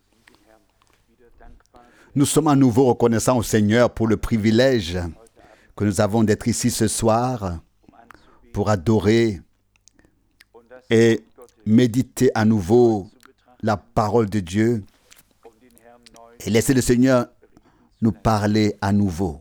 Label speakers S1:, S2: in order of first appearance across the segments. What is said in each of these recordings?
S1: Nous sommes à nouveau reconnaissants au Seigneur pour le privilège que nous avons d'être ici ce soir pour adorer et méditer à nouveau la parole de Dieu et laisser le Seigneur nous parler à nouveau.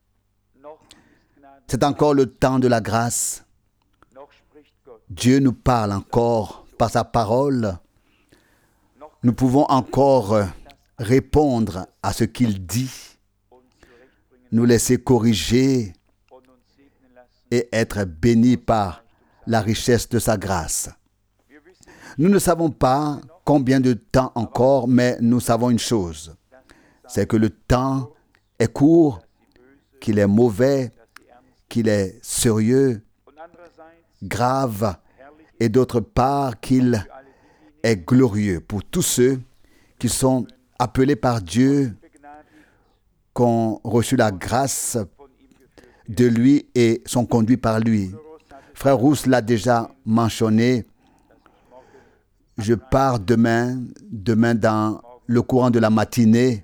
S1: C'est encore le temps de la grâce. Dieu nous parle encore par sa parole. Nous pouvons encore répondre à ce qu'il dit, nous laisser corriger et être bénis par la richesse de sa grâce. Nous ne savons pas combien de temps encore, mais nous savons une chose, c'est que le temps est court, qu'il est mauvais, qu'il est sérieux, grave, et d'autre part qu'il est glorieux pour tous ceux qui sont appelés par Dieu, qui ont reçu la grâce de lui et sont conduits par lui. Frère Rousse l'a déjà mentionné. Je pars demain dans le courant de la matinée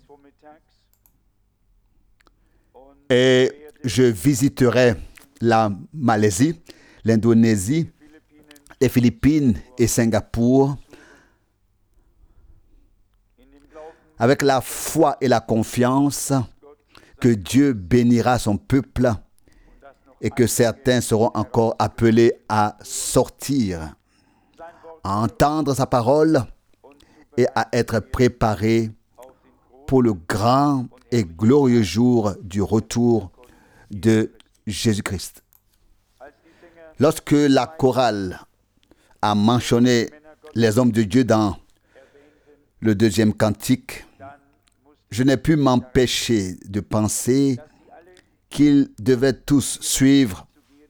S1: et je visiterai la Malaisie, l'Indonésie, les Philippines et Singapour avec la foi et la confiance que Dieu bénira son peuple et que certains seront encore appelés à sortir, à entendre sa parole et à être préparés pour le grand et glorieux jour du retour de Jésus-Christ. Lorsque la chorale a mentionné les hommes de Dieu dans le deuxième cantique, je n'ai pu m'empêcher de penser qu'ils devaient tous suivre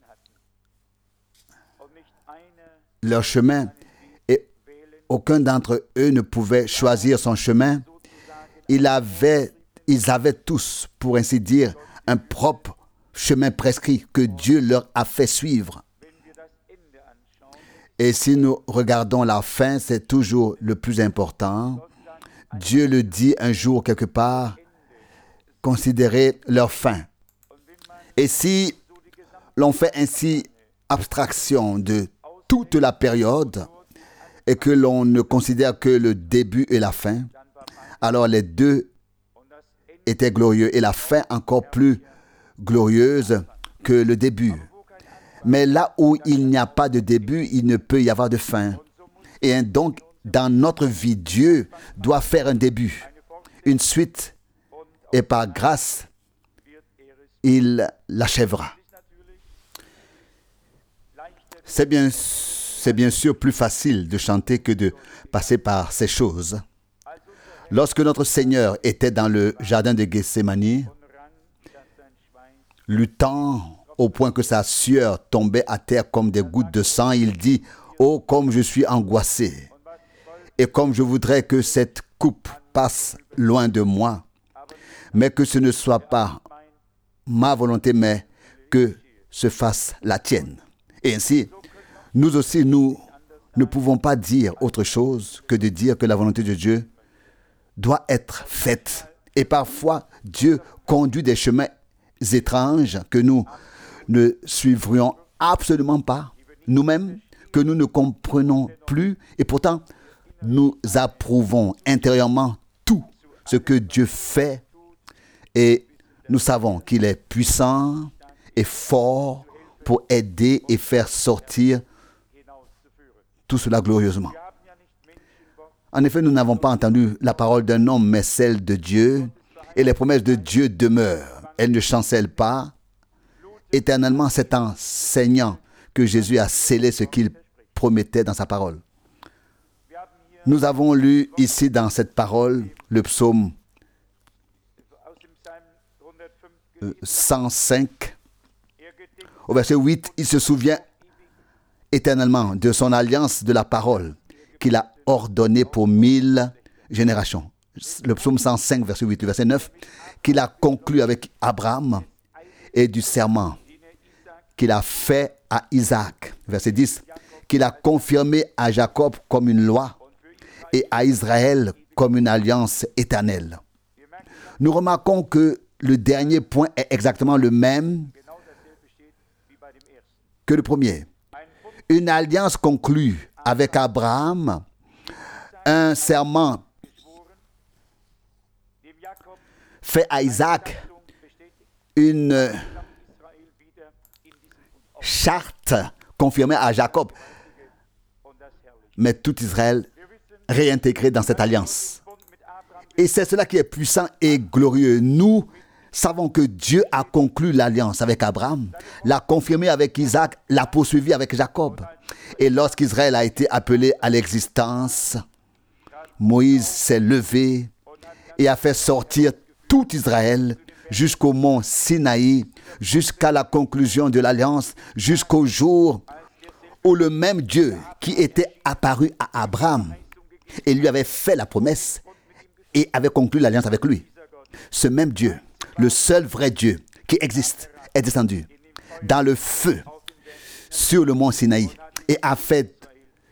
S1: leur chemin et aucun d'entre eux ne pouvait choisir son chemin. Ils avaient tous, pour ainsi dire, un propre chemin prescrit que Dieu leur a fait suivre. Et si nous regardons la fin, c'est toujours le plus important. Dieu le dit un jour quelque part, considérez leur fin. Et si l'on fait ainsi abstraction de toute la période et que l'on ne considère que le début et la fin, alors les deux étaient glorieux et la fin encore plus glorieuse que le début. Mais là où il n'y a pas de début, il ne peut y avoir de fin. Et donc, dans notre vie, Dieu doit faire un début, une suite, et par grâce, il l'achèvera. C'est bien sûr plus facile de chanter que de passer par ces choses. Lorsque notre Seigneur était dans le jardin de Gethsémani, luttant au point que sa sueur tombait à terre comme des gouttes de sang, il dit « Oh, comme je suis angoissé, et comme je voudrais que cette coupe passe loin de moi, mais que ce ne soit pas ma volonté, mais que se fasse la tienne. » Et ainsi, nous aussi, nous ne pouvons pas dire autre chose que de dire que la volonté de Dieu doit être faite. Et parfois, Dieu conduit des chemins étranges que nous ne suivrions absolument pas nous-mêmes, que nous ne comprenons plus, et pourtant, nous approuvons intérieurement tout ce que Dieu fait, et nous savons qu'il est puissant et fort pour aider et faire sortir tout cela glorieusement. En effet, nous n'avons pas entendu la parole d'un homme, mais celle de Dieu, et les promesses de Dieu demeurent. Elles ne chancellent pas. Éternellement, c'est en saignant que Jésus a scellé ce qu'il promettait dans sa parole. Nous avons lu ici dans cette parole le psaume 105. Au verset 8, il se souvient éternellement de son alliance de la parole qu'il a ordonnée pour 1000 générations. Le psaume 105, verset 8, le verset 9, qu'il a conclu avec Abraham et du serment qu'il a fait à Isaac. Verset 10, qu'il a confirmé à Jacob comme une loi et à Israël comme une alliance éternelle. Nous remarquons que le dernier point est exactement le même que le premier. Une alliance conclue avec Abraham, un serment fait à Isaac, une charte confirmée à Jacob, mais tout Israël réintégré dans cette alliance. Et c'est cela qui est puissant et glorieux. Nous savons que Dieu a conclu l'alliance avec Abraham, l'a confirmé avec Isaac, l'a poursuivi avec Jacob. Et lorsqu'Israël a été appelé à l'existence, Moïse s'est levé et a fait sortir tout Israël jusqu'au mont Sinaï, jusqu'à la conclusion de l'alliance, jusqu'au jour où le même Dieu qui était apparu à Abraham et lui avait fait la promesse et avait conclu l'alliance avec lui. Ce même Dieu, le seul vrai Dieu qui existe, est descendu dans le feu sur le mont Sinaï et a fait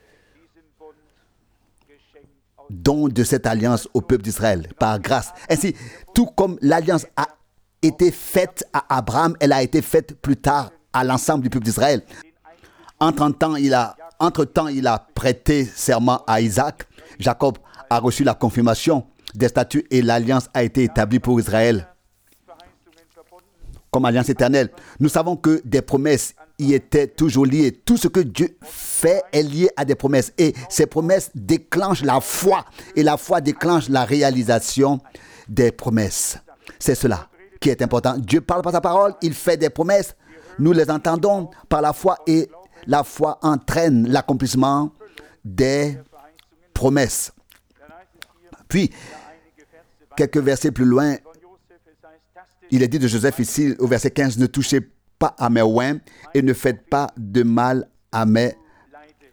S1: don de cette alliance au peuple d'Israël par grâce. Ainsi, tout comme l'alliance a été faite à Abraham, elle a été faite plus tard à l'ensemble du peuple d'Israël. Entre-temps, il a prêté serment à Isaac. Jacob a reçu la confirmation des statuts et l'alliance a été établie pour Israël comme alliance éternelle. Nous savons que des promesses y étaient toujours liées. Tout ce que Dieu fait est lié à des promesses. Et ces promesses déclenchent la foi. Et la foi déclenche la réalisation des promesses. C'est cela qui est important. Dieu parle par sa parole, il fait des promesses. Nous les entendons par la foi et la foi entraîne l'accomplissement des promesses. Puis, quelques versets plus loin, il est dit de Joseph ici, au verset 15, « Ne touchez pas à mes oins et ne faites pas de mal à mes prophètes. »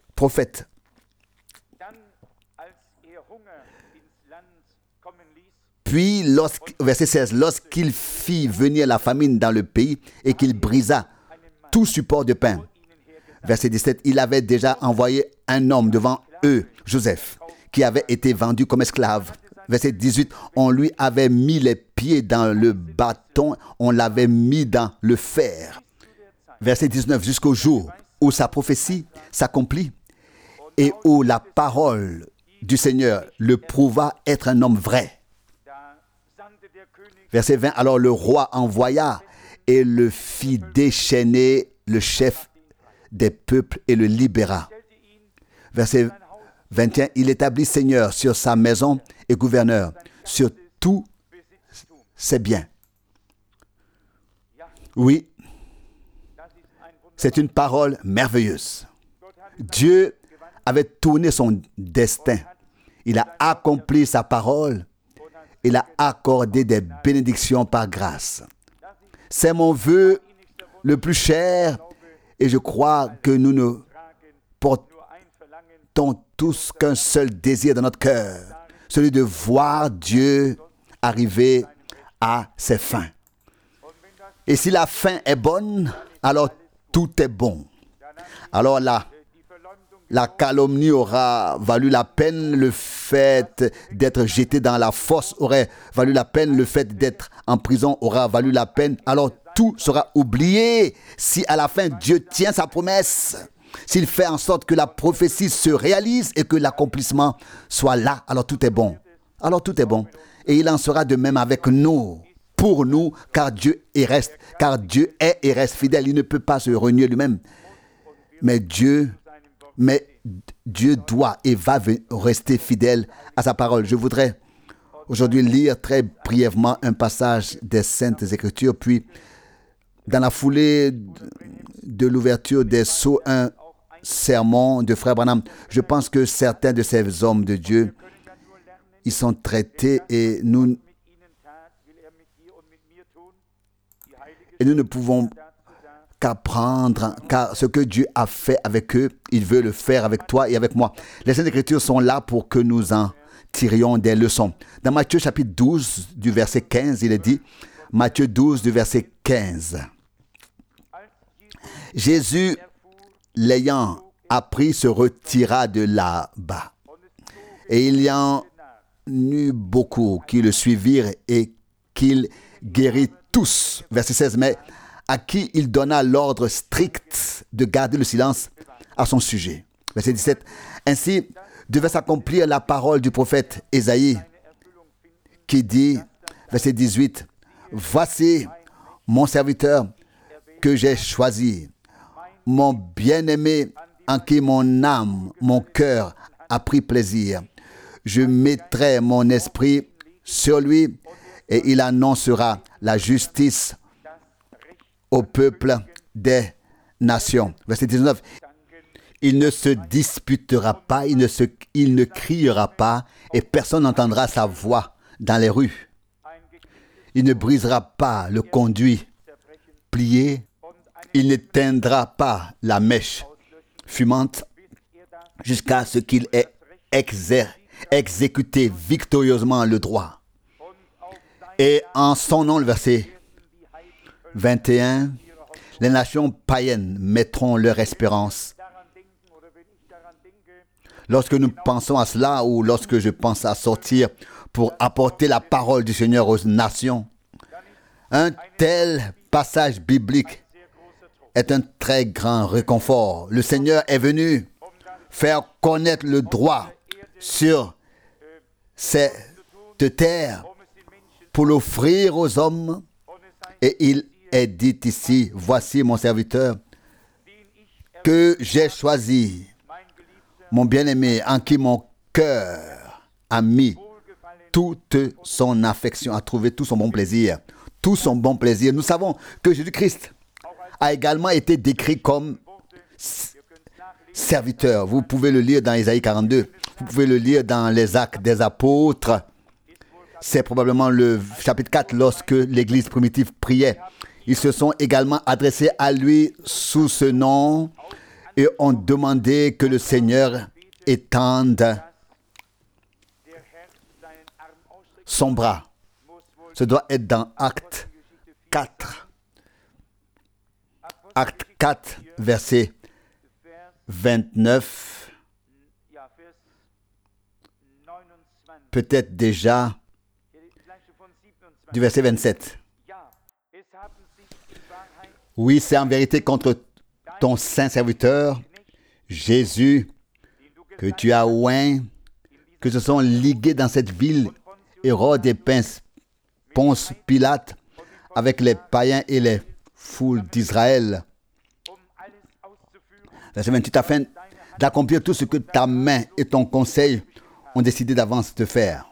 S1: Puis, verset 16, « Lorsqu'il fit venir la famine dans le pays et qu'il brisa tout support de pain. » Verset 17, « Il avait déjà envoyé un homme devant eux, Joseph, qui avait été vendu comme esclave. » Verset 18, « On lui avait mis les pieds dans le bâton, on l'avait mis dans le fer. » Verset 19, « Jusqu'au jour où sa prophétie s'accomplit et où la parole du Seigneur le prouva être un homme vrai. » Verset 20, « Alors le roi envoya et le fit déchaîner le chef des peuples et le libéra. » Verset 21, « Il établit seigneur sur sa maison et gouverneur sur tous ses biens. » Oui, c'est une parole merveilleuse. Dieu avait tourné son destin. Il a accompli sa parole. Il a accordé des bénédictions par grâce. C'est mon vœu le plus cher et je crois que nous ne portons tous qu'un seul désir dans notre cœur, celui de voir Dieu arriver à ses fins. Et si la fin est bonne, alors tout est bon. Alors la calomnie aura valu la peine, le fait d'être jeté dans la fosse aurait valu la peine, le fait d'être en prison aura valu la peine. Alors tout sera oublié si à la fin Dieu tient sa promesse, s'il fait en sorte que la prophétie se réalise et que l'accomplissement soit là. Alors tout est bon. Alors tout est bon. Et il en sera de même avec nous, pour nous, car Dieu est et reste fidèle. Il ne peut pas se renier lui-même. Mais Dieu doit et va rester fidèle à sa parole. Je voudrais aujourd'hui lire très brièvement un passage des Saintes Écritures, puis dans la foulée de l'ouverture des sceaux, un sermon de Frère Branham. Je pense que certains de ces hommes de Dieu, ils sont traités et nous ne pouvons qu'apprendre, car ce que Dieu a fait avec eux, il veut le faire avec toi et avec moi. Les Saintes Écritures sont là pour que nous en tirions des leçons. Dans Matthieu chapitre 12, du verset 15, il est dit, Matthieu 12, du verset 15, « Jésus, l'ayant appris, se retira de là-bas. Et il y en eut beaucoup qui le suivirent et qu'il guérit tous. Verset 16. Mais à qui il donna l'ordre strict de garder le silence à son sujet. Verset 17. Ainsi devait s'accomplir la parole du prophète Ésaïe qui dit, verset 18, « Voici mon serviteur que j'ai choisi, mon bien-aimé en qui mon âme, mon cœur a pris plaisir. Je mettrai mon esprit sur lui et il annoncera la justice au peuple des nations. » Verset 19. Il ne se disputera pas, il ne criera pas et personne n'entendra sa voix dans les rues. Il ne brisera pas le conduit plié, il n'éteindra pas la mèche fumante jusqu'à ce qu'il ait exécuté victorieusement le droit. Et en son nom, le verset 21, les nations païennes mettront leur espérance. Lorsque nous pensons à cela ou lorsque je pense à sortir pour apporter la parole du Seigneur aux nations, un tel passage biblique est un très grand réconfort. Le Seigneur est venu faire connaître le droit sur cette terre pour l'offrir aux hommes. Et il est dit ici, « Voici mon serviteur que j'ai choisi, mon bien-aimé en qui mon cœur a mis toute son affection, a trouvé tout son bon plaisir. » Tout son bon plaisir. Nous savons que Jésus-Christ a également été décrit comme serviteur. Vous pouvez le lire dans Ésaïe 42. Vous pouvez le lire dans les Actes des Apôtres. C'est probablement le chapitre 4 lorsque l'Église primitive priait. Ils se sont également adressés à lui sous ce nom et ont demandé que le Seigneur étende son bras. Ce doit être dans Acte 4. Acte 4, verset 29. Peut-être déjà du verset 27. Oui, c'est en vérité contre ton saint serviteur, Jésus, que tu as oint, que se sont ligués dans cette ville Hérode et Ponce Pilate avec les païens et les foules d'Israël. Verset 28, afin d'accomplir tout ce que ta main et ton conseil ont décidé d'avance de faire.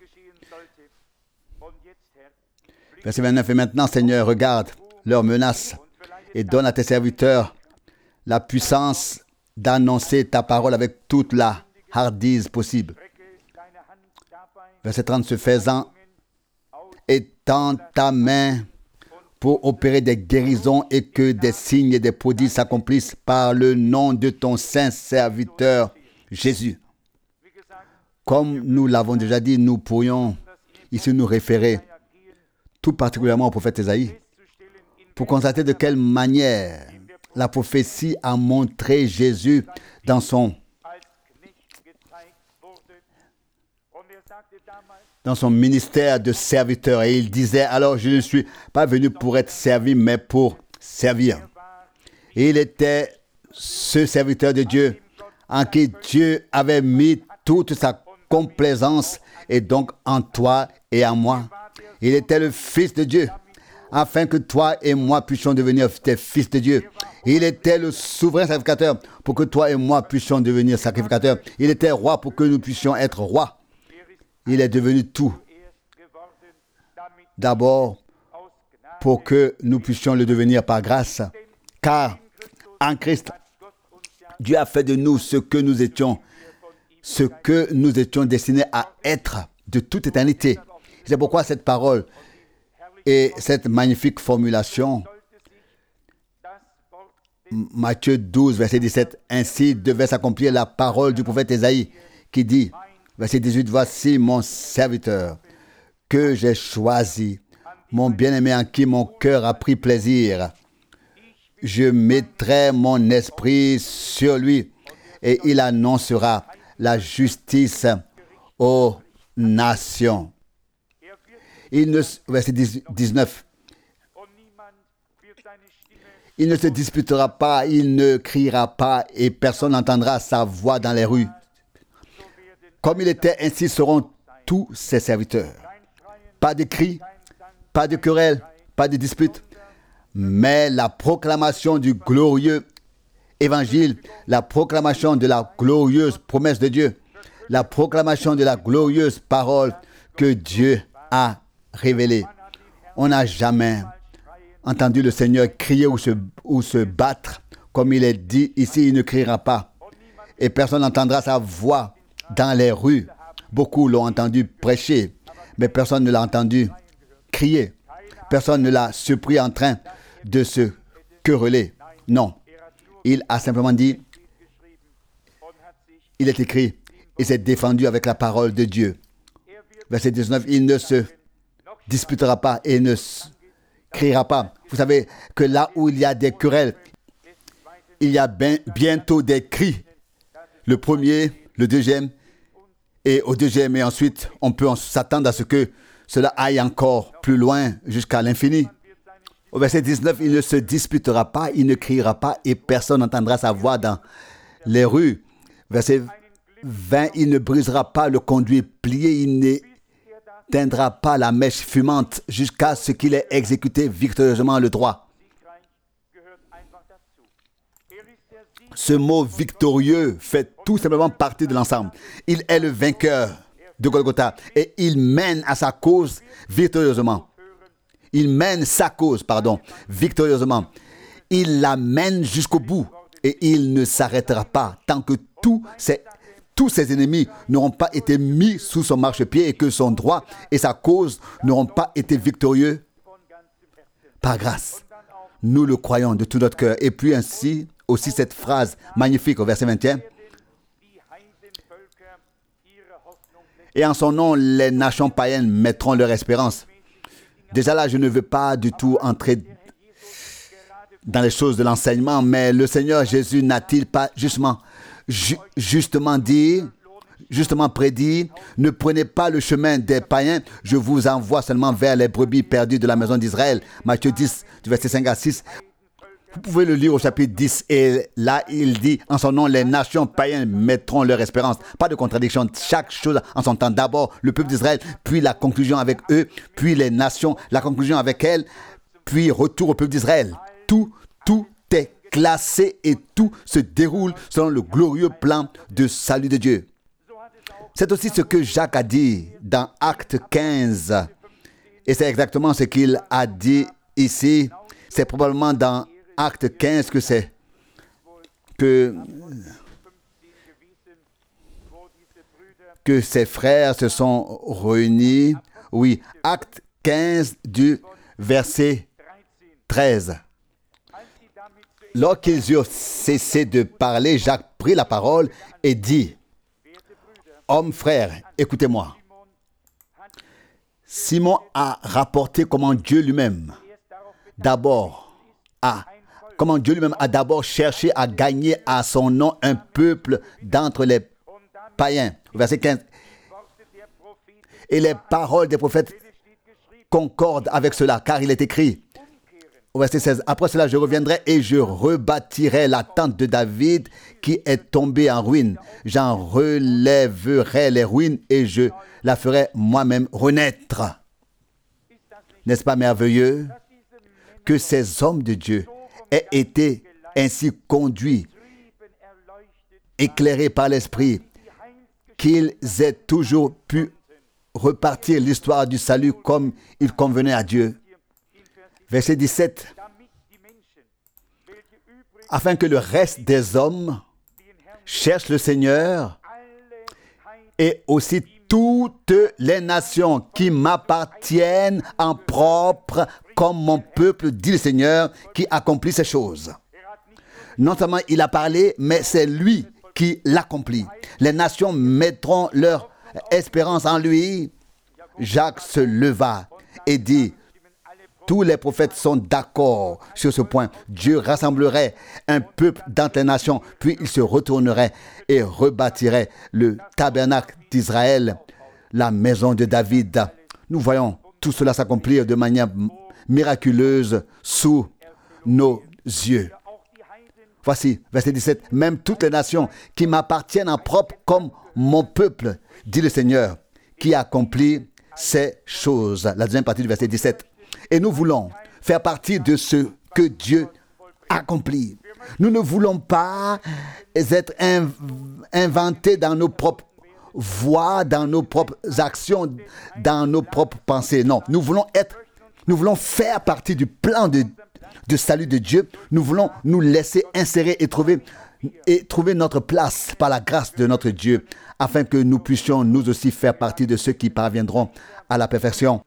S1: Verset 29, et maintenant, Seigneur, regarde leurs menaces et donne à tes serviteurs la puissance d'annoncer ta parole avec toute la hardise possible. Verset 30, ce faisant, étends ta main pour opérer des guérisons et que des signes et des prodiges s'accomplissent par le nom de ton saint serviteur Jésus. Comme nous l'avons déjà dit, nous pourrions ici nous référer tout particulièrement au prophète Ésaïe pour constater de quelle manière la prophétie a montré Jésus dans son ministère de serviteur. Et il disait, alors je ne suis pas venu pour être servi, mais pour servir. Et il était ce serviteur de Dieu en qui Dieu avait mis toute sa complaisance, et donc en toi et en moi. Il était le Fils de Dieu, afin que toi et moi puissions devenir des fils de Dieu. Il était le souverain sacrificateur pour que toi et moi puissions devenir sacrificateurs. Il était roi pour que nous puissions être rois. Il est devenu tout. D'abord, pour que nous puissions le devenir par grâce. Car en Christ, Dieu a fait de nous ce que nous étions destinés à être de toute éternité. C'est pourquoi cette parole et cette magnifique formulation, Matthieu 12, verset 17, ainsi devait s'accomplir la parole du prophète Ésaïe qui dit, verset 18, voici mon serviteur que j'ai choisi, mon bien-aimé en qui mon cœur a pris plaisir. Je mettrai mon esprit sur lui et il annoncera la justice aux nations. Verset 19. Il ne se disputera pas, il ne criera pas et personne n'entendra sa voix dans les rues. Comme il était, ainsi seront tous ses serviteurs. Pas de cris, pas de querelles, pas de disputes, mais la proclamation du glorieux évangile, la proclamation de la glorieuse promesse de Dieu, la proclamation de la glorieuse parole que Dieu a révélée. On n'a jamais entendu le Seigneur crier ou se battre. Comme il est dit ici, il ne criera pas. Et personne n'entendra sa voix dans les rues. Beaucoup l'ont entendu prêcher, mais personne ne l'a entendu crier. Personne ne l'a surpris en train de se quereller. Non. Il a simplement dit, il est écrit, il s'est défendu avec la parole de Dieu. Verset 19, il ne se disputera pas et ne criera pas. Vous savez que là où il y a des querelles, il y a bientôt des cris. Le premier, le deuxième, et au deuxième, et ensuite, on peut s'attendre à ce que cela aille encore plus loin jusqu'à l'infini. Au verset 19, il ne se disputera pas, il ne criera pas, et personne n'entendra sa voix dans les rues. Verset 20, il ne brisera pas le conduit plié, il n'éteindra pas la mèche fumante jusqu'à ce qu'il ait exécuté victorieusement le droit. Ce mot victorieux fait tout simplement partie de l'ensemble. Il est le vainqueur de Golgotha et il mène à sa cause victorieusement. Il mène sa cause, victorieusement. Il la mène jusqu'au bout et il ne s'arrêtera pas tant que tous ses ennemis n'auront pas été mis sous son marchepied et que son droit et sa cause n'auront pas été victorieux par grâce. Nous le croyons de tout notre cœur. Et puis ainsi, aussi cette phrase magnifique au verset 21. Et en son nom, les nations païennes mettront leur espérance. Déjà là, je ne veux pas du tout entrer dans les choses de l'enseignement, mais le Seigneur Jésus n'a-t-il pas justement prédit, ne prenez pas le chemin des païens, je vous envoie seulement vers les brebis perdues de la maison d'Israël. Matthieu 10, du verset 5 à 6. Vous pouvez le lire au chapitre 10 et là il dit, en son nom, les nations païennes mettront leur espérance. Pas de contradiction, chaque chose en son temps. D'abord le peuple d'Israël, puis la conclusion avec eux, puis les nations, la conclusion avec elles, puis retour au peuple d'Israël. Tout est classé et tout se déroule selon le glorieux plan de salut de Dieu. C'est aussi ce que Jacques a dit dans Acte 15. Et c'est exactement ce qu'il a dit ici. C'est probablement dans Acte 15 que ses frères se sont réunis. Oui, Acte 15 du verset 13. Lorsqu'ils eurent cessé de parler, Jacques prit la parole et dit, « Hommes, frères, écoutez-moi. Simon a rapporté comment Dieu lui-même a d'abord cherché à gagner à son nom un peuple d'entre les païens. » Verset 15. Et les paroles des prophètes concordent avec cela, car il est écrit, au verset 16, « Après cela, je reviendrai et je rebâtirai la tente de David qui est tombée en ruine. J'en relèverai les ruines et je la ferai moi-même renaître. » N'est-ce pas merveilleux que ces hommes de Dieu aient été ainsi conduits, éclairés par l'Esprit, qu'ils aient toujours pu repartir l'histoire du salut comme il convenait à Dieu. Verset 17. Afin que le reste des hommes cherchent le Seigneur et aussi toutes les nations qui m'appartiennent en propre comme mon peuple, dit le Seigneur, qui accomplit ces choses. Non seulement il a parlé, mais c'est lui qui l'accomplit. Les nations mettront leur espérance en lui. Jacques se leva et dit, tous les prophètes sont d'accord sur ce point. Dieu rassemblerait un peuple d'entre les nations, puis il se retournerait et rebâtirait le tabernacle d'Israël la maison de David. Nous voyons tout cela s'accomplir de manière miraculeuse sous nos yeux. Voici, verset 17. Même toutes les nations qui m'appartiennent en propre comme mon peuple, dit le Seigneur, qui accomplit ces choses. La deuxième partie du verset 17. Et nous voulons faire partie de ce que Dieu accomplit. Nous ne voulons pas être inventés dans nos propres voies, dans nos propres actions, dans nos propres pensées. Non, nous voulons faire partie du plan de salut de Dieu. Nous voulons nous laisser insérer et trouver notre place par la grâce de notre Dieu, afin que nous puissions nous aussi faire partie de ceux qui parviendront à la perfection.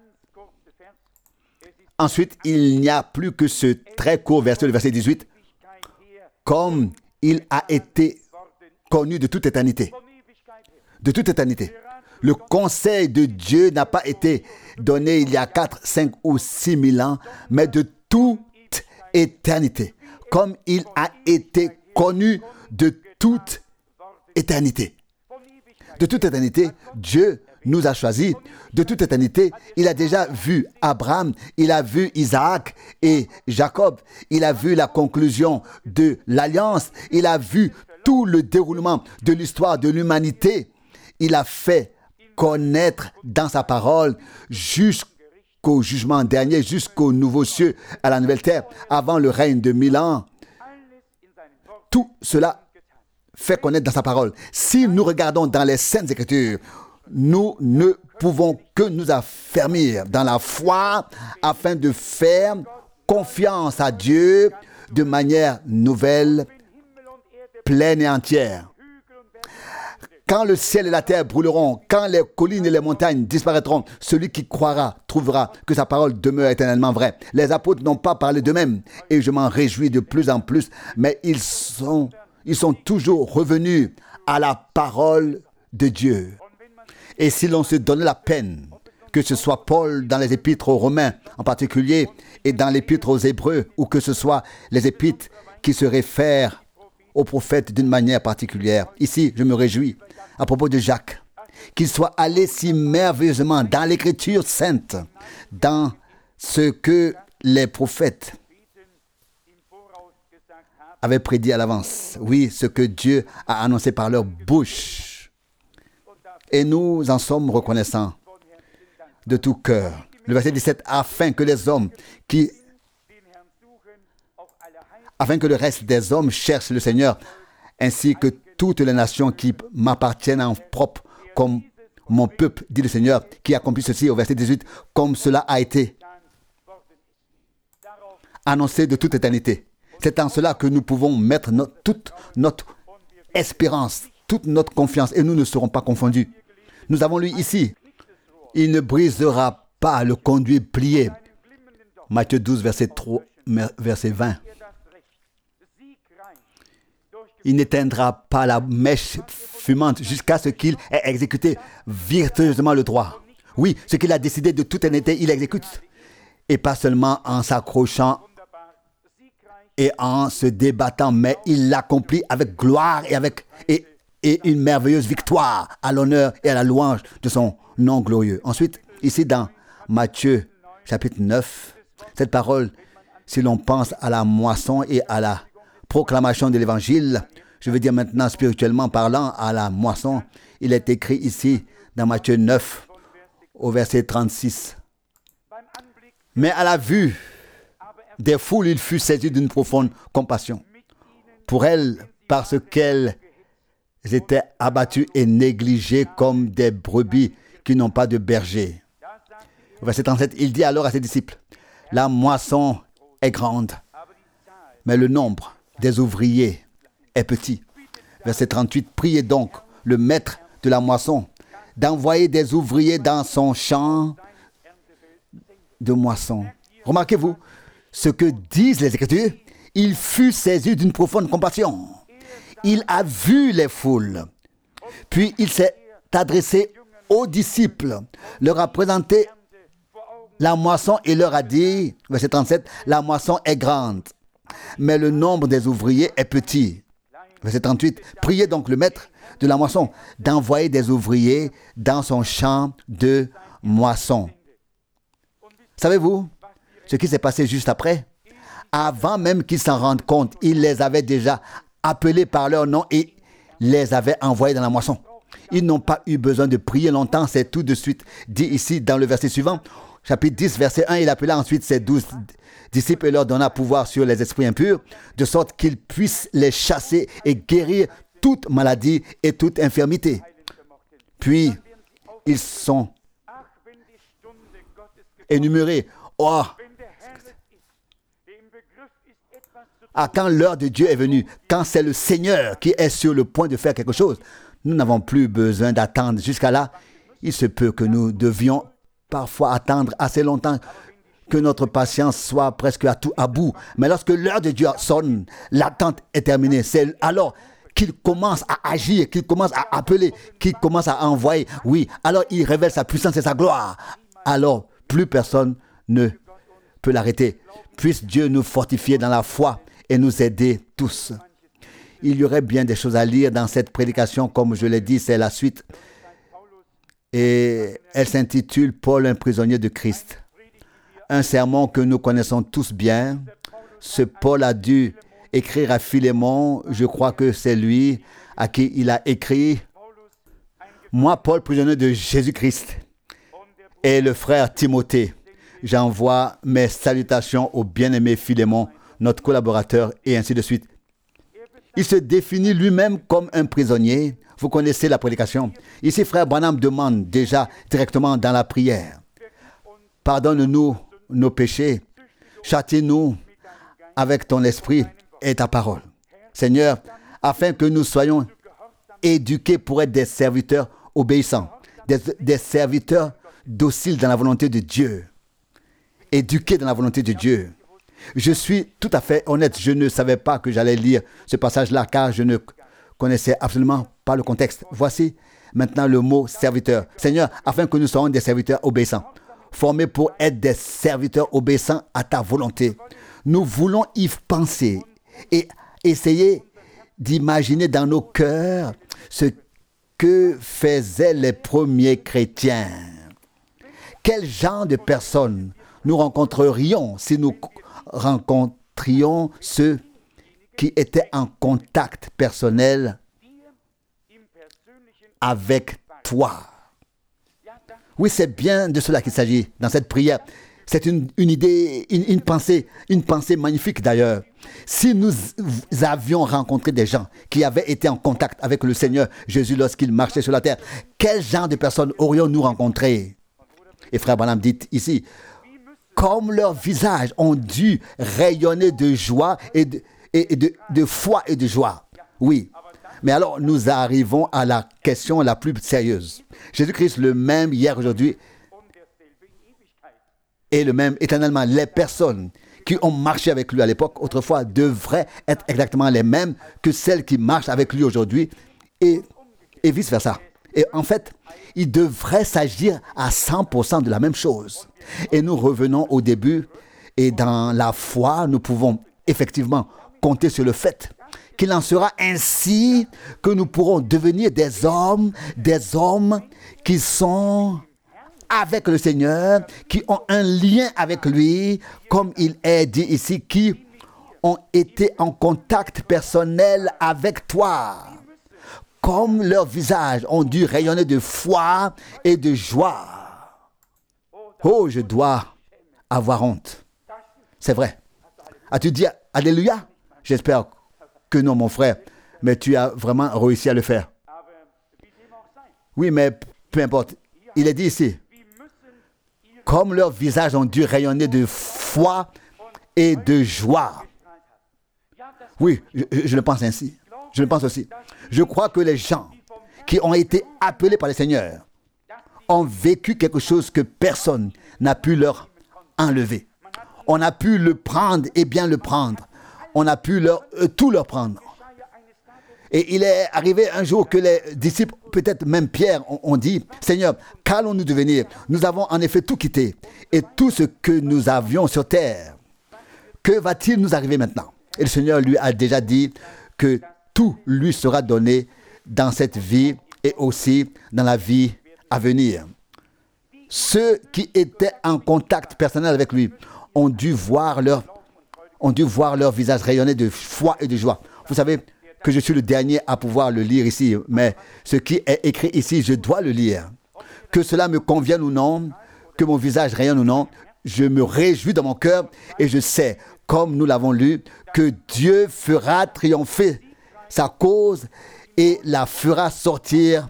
S1: Ensuite, il n'y a plus que ce très court verset, le verset 18. Comme il a été connu de toute éternité. De toute éternité. Le conseil de Dieu n'a pas été donné il y a 4, 5 ou 6 000 ans, mais de toute éternité. Comme il a été connu de toute éternité. De toute éternité, Dieu nous a choisis. De toute éternité, il a déjà vu Abraham, il a vu Isaac et Jacob, il a vu la conclusion de l'alliance, il a vu tout le déroulement de l'histoire de l'humanité. Il a fait connaître dans sa parole jusqu'au jugement dernier, jusqu'au nouveau cieux, à la nouvelle terre, avant le règne de 1000 ans. Tout cela fait connaître dans sa parole. Si nous regardons dans les Saintes Écritures, nous ne pouvons que nous affermir dans la foi afin de faire confiance à Dieu de manière nouvelle, pleine et entière. Quand le ciel et la terre brûleront, quand les collines et les montagnes disparaîtront, celui qui croira trouvera que sa parole demeure éternellement vraie. Les apôtres n'ont pas parlé d'eux-mêmes et je m'en réjouis de plus en plus, mais ils sont toujours revenus à la parole de Dieu. Et si l'on se donnait la peine, que ce soit Paul dans les épîtres aux Romains en particulier et dans l'épître aux Hébreux, ou que ce soit les épîtres qui se réfèrent aux prophètes d'une manière particulière. Ici, je me réjouis à propos de Jacques, qu'il soit allé si merveilleusement dans l'Écriture sainte, dans ce que les prophètes avaient prédit à l'avance. Oui, ce que Dieu a annoncé par leur bouche. Et nous en sommes reconnaissants de tout cœur. Le verset 17, afin que le reste des hommes cherchent le Seigneur, ainsi que toutes les nations qui m'appartiennent en propre, comme mon peuple, dit le Seigneur, qui accomplit ceci au verset 18, comme cela a été annoncé de toute éternité. C'est en cela que nous pouvons mettre toute notre espérance, toute notre confiance, et nous ne serons pas confondus. Nous avons lu ici, il ne brisera pas le conduit plié. Matthieu 12, verset 20. Il n'éteindra pas la mèche fumante jusqu'à ce qu'il ait exécuté virtueusement le droit. Oui, ce qu'il a décidé de toute éternité, il exécute. Et pas seulement en s'accrochant et en se débattant, mais il l'accomplit avec gloire et une merveilleuse victoire à l'honneur et à la louange de son nom glorieux. Ensuite, ici dans Matthieu chapitre 9, cette parole, si l'on pense à la moisson et à la proclamation de l'évangile, je veux dire maintenant spirituellement parlant à la moisson, il est écrit ici dans Matthieu 9 au verset 36. Mais à la vue des foules, il fut saisi d'une profonde compassion pour elles, parce qu'elles étaient abattues et négligées comme des brebis qui n'ont pas de berger. Au verset 37, il dit alors à ses disciples, la moisson est grande, mais le nombre des ouvriers est petit. Verset 38, priez donc le maître de la moisson d'envoyer des ouvriers dans son champ de moisson. Remarquez-vous ce que disent les Écritures. Il fut saisi d'une profonde compassion. Il a vu les foules. Puis il s'est adressé aux disciples, leur a présenté la moisson et leur a dit, verset 37, la moisson est grande, mais le nombre des ouvriers est petit. Verset 38. Priez donc le maître de la moisson d'envoyer des ouvriers dans son champ de moisson. Savez-vous ce qui s'est passé juste après? Avant même qu'ils s'en rendent compte, il les avait déjà appelés par leur nom et les avait envoyés dans la moisson. Ils n'ont pas eu besoin de prier longtemps, c'est tout de suite dit ici dans le verset suivant. Chapitre 10, verset 1, il appela ensuite ses 12 disciples et leur donna pouvoir sur les esprits impurs, de sorte qu'ils puissent les chasser et guérir toute maladie et toute infirmité. Puis, ils sont énumérés. Oh, quand l'heure de Dieu est venue, quand c'est le Seigneur qui est sur le point de faire quelque chose, nous n'avons plus besoin d'attendre jusqu'à là. Il se peut que nous devions parfois attendre assez longtemps, que notre patience soit presque à bout. Mais lorsque l'heure de Dieu sonne, l'attente est terminée. C'est alors qu'il commence à agir, qu'il commence à appeler, qu'il commence à envoyer. Oui, alors il révèle sa puissance et sa gloire. Alors, plus personne ne peut l'arrêter. Puisse Dieu nous fortifier dans la foi et nous aider tous. Il y aurait bien des choses à lire dans cette prédication, comme je l'ai dit, c'est la suite. Et elle s'intitule « Paul, un prisonnier de Christ ». Un sermon que nous connaissons tous bien. Ce Paul a dû écrire à Philémon, je crois que c'est lui à qui il a écrit « Moi, Paul, prisonnier de Jésus-Christ, et le frère Timothée, j'envoie mes salutations au bien-aimé Philémon, notre collaborateur, et ainsi de suite. » Il se définit lui-même comme un prisonnier. Vous connaissez la prédication. Ici, frère Branham demande déjà directement dans la prière. Pardonne-nous nos péchés. Châtie-nous avec ton esprit et ta parole. Seigneur, afin que nous soyons éduqués pour être des serviteurs obéissants, des serviteurs dociles dans la volonté de Dieu. Éduqués dans la volonté de Dieu. Je suis tout à fait honnête, je ne savais pas que j'allais lire ce passage-là car je ne connaissais absolument pas le contexte. Voici maintenant le mot serviteur. Seigneur, afin que nous soyons des serviteurs obéissants, formés pour être des serviteurs obéissants à ta volonté. Nous voulons y penser et essayer d'imaginer dans nos cœurs ce que faisaient les premiers chrétiens. Quel genre de personnes nous rencontrerions si nous rencontrions ceux qui étaient en contact personnel avec toi. Oui, c'est bien de cela qu'il s'agit dans cette prière. C'est une idée, une pensée magnifique d'ailleurs. Si nous avions rencontré des gens qui avaient été en contact avec le Seigneur Jésus lorsqu'il marchait sur la terre, quel genre de personnes aurions-nous rencontré? Et frère Branham dit ici, comme leurs visages ont dû rayonner de joie et de foi et de joie. Oui. Mais alors, nous arrivons à la question la plus sérieuse. Jésus-Christ, le même hier, aujourd'hui, et le même éternellement. Les personnes qui ont marché avec lui à l'époque, autrefois, devraient être exactement les mêmes que celles qui marchent avec lui aujourd'hui et vice-versa. Et en fait, il devrait s'agir à 100% de la même chose. Et nous revenons au début, et dans la foi, nous pouvons effectivement compter sur le fait qu'il en sera ainsi que nous pourrons devenir des hommes qui sont avec le Seigneur, qui ont un lien avec lui, comme il est dit ici, qui ont été en contact personnel avec toi. Comme leurs visages ont dû rayonner de foi et de joie. Oh, je dois avoir honte. C'est vrai. As-tu dit Alléluia? J'espère que non, mon frère. Mais tu as vraiment réussi à le faire. Oui, mais peu importe. Il est dit ici. Comme leurs visages ont dû rayonner de foi et de joie. Oui, je le pense ainsi. Je le pense aussi. Je crois que les gens qui ont été appelés par le Seigneur ont vécu quelque chose que personne n'a pu leur enlever. On a pu le prendre et bien le prendre. On a pu tout leur prendre. Et il est arrivé un jour que les disciples, peut-être même Pierre, ont dit, « Seigneur, qu'allons-nous devenir? Nous avons en effet tout quitté. Et tout ce que nous avions sur terre, que va-t-il nous arriver maintenant ?» Et le Seigneur lui a déjà dit que tout lui sera donné dans cette vie et aussi dans la vie à venir. Ceux qui étaient en contact personnel avec lui ont dû voir leur visage rayonner de foi et de joie. Vous savez que je suis le dernier à pouvoir le lire ici, mais ce qui est écrit ici, je dois le lire. Que cela me convienne ou non, que mon visage rayonne ou non, je me réjouis dans mon cœur et je sais, comme nous l'avons lu, que Dieu fera triompher sa cause et la fera sortir,